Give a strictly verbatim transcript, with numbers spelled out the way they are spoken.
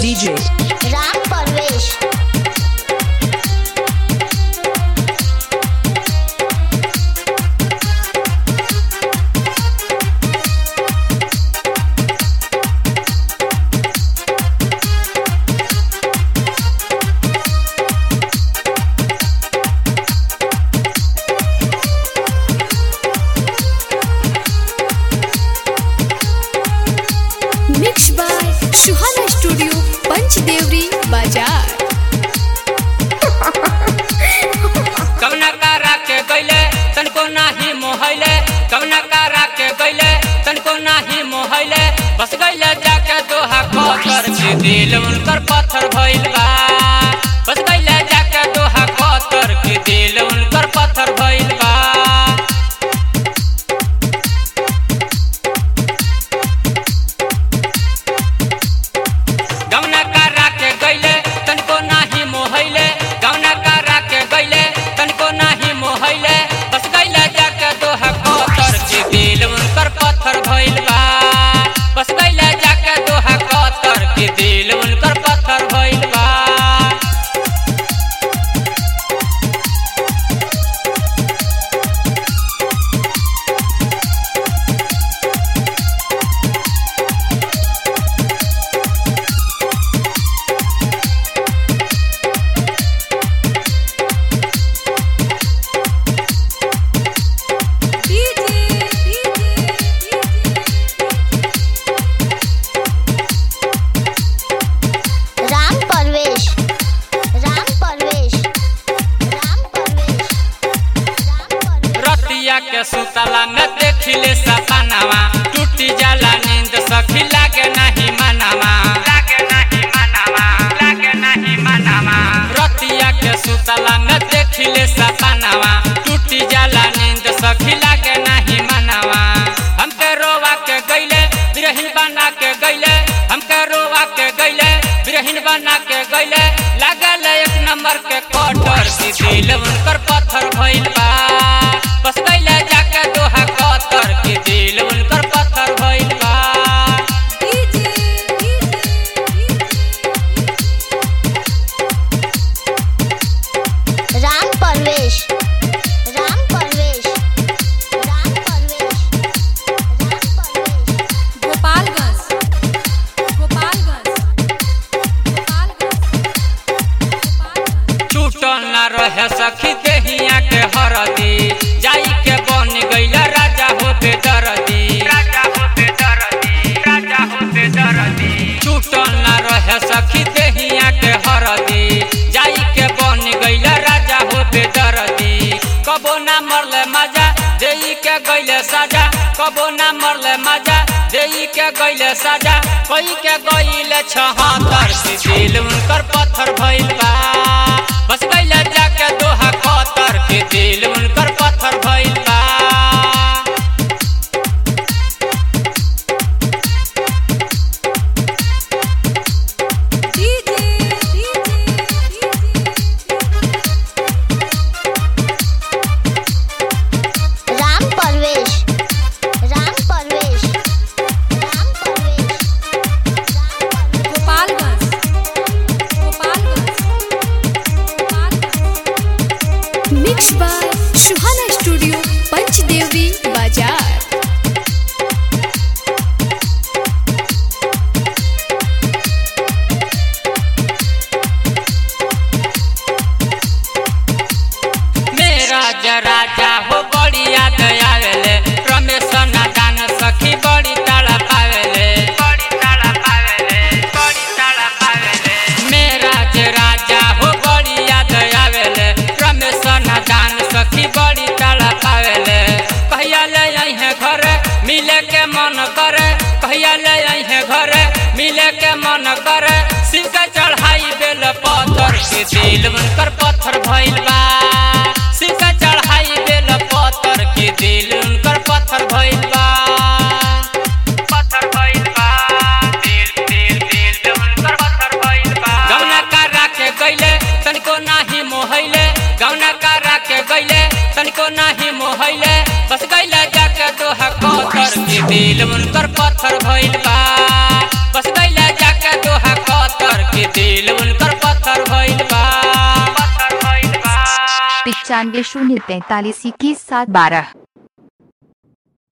DJ Ram Parvesh. Mix by Suhana studio Panchdevari बाजार। कवना कारा के गइले तनको नाही मोहैले, कवना कारा के गइले तनको नाही मोहैले, बस गइले जाके दोहा कतर के दिल उनकर पत्थर भइल बा। बस गइले जाके दोहा कतर के दिल उनकर पत्थर भइल बा। गवना कारा के गइले तनको नाही मोहैले, गवना कारा के गइले तनको नाही मोहैले, बस गइले जाके दोहा कतर के दिल उनकर पत्थर भइल बा। बस गइले जाके दोहा कतर के दिल उनकर पत्थर भइल बा। राम परवेश। राम परवेश। राम परवेश। राम परवेश। रतिया के सुतला में देखिले सपनावा, टूटी जाला नींद सखी लागे नहीं मनावा। लागे नहीं मनावा, लागे नहीं मनावा। रतिया के सुतला में देखिले सपनावा, टूटी जाला नींद सखी लागे नहीं मनावा। हमके रोवा के गइले बिरहिन बना के गइले, हमके रोवा के गइले बिरहिन बना के गइले, लागल एक नंबर के कटर की दिल उनकर पत्थर भइल बा। बस गइले जाके दोहा कतर के दिल उनकर पत्थर भइल बा। राम परवेश। राम परवेश। राम परवेश। राम परवेश। गोपालगंज गोपालगंज गोपालगंज छूटल ना रहे सखी देहिया के हरदी, जाई के बन गइला राजा हो बेदर्दी। राजा हो बेदर्दी, राजा हो बेदर्दी। छूटल ना रहे सखी देहिया के हरदी, जाई के बन गइला राजा हो बेदर्दी। कबो ना मरले मजा देई के गइले सजा, कबो ना मरले मजा देई के गइले सजा, कोई के गइले छहत्तर के दिल उनकर पत्थर भइल बा। बस गइले जाके दोहा कतर के दिल उनकर पत्थर भइल बा। Ram Parvesh. Ram Parvesh. Ram Parvesh. Ram Parvesh. Gopalganj Gopalganj Gopalganj. Mix by Suhana studio Panchdevari बाजार। मेरा राजा हो बड़ी याद आवेले, रमेश नादान सखी बड़ी ताड़ा पावेले। बड़ी ताड़ा पावेले, बड़ी ताड़ा पावेले। मेरा राजा हो बड़ी याद आवेले, रमेश नादान सखी बड़ी ताड़ा पावेले। कहिया ले आई है घर मिले के मन करे, कहिया ले आई है घर मिले के मन करे, शिव के चढ़ाई बेल पत्थर के दिल उनकर पत्थर भइल बा। शिव के चढ़ाई बेल पत्थर के दिल उनकर पत्थर भइल बा। पत्थर भइल बा, दिल दिल दिल उनकर पत्थर भइल बा। गवना कारा के गइले तनको नाही मोहैले, गवना कारा के गइले तनको नाही मोहैले, बस गइले जाके दोहा कतर के दिल उनकर पत्थर भइल बा। बस गइले जाके दोहा कतर पंचानवे शून्य तैतालीस इक्कीस सात बारह।